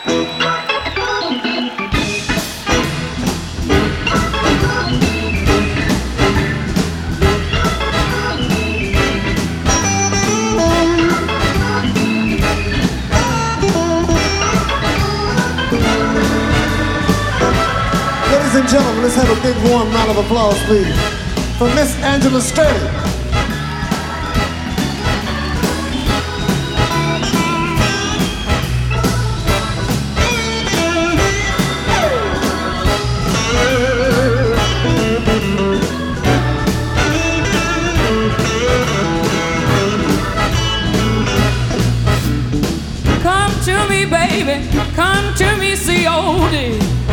Ladies and gentlemen, let's have a big warm round of applause, please, for Miss Angela Sturdy. Come to me, baby, come to me, COD.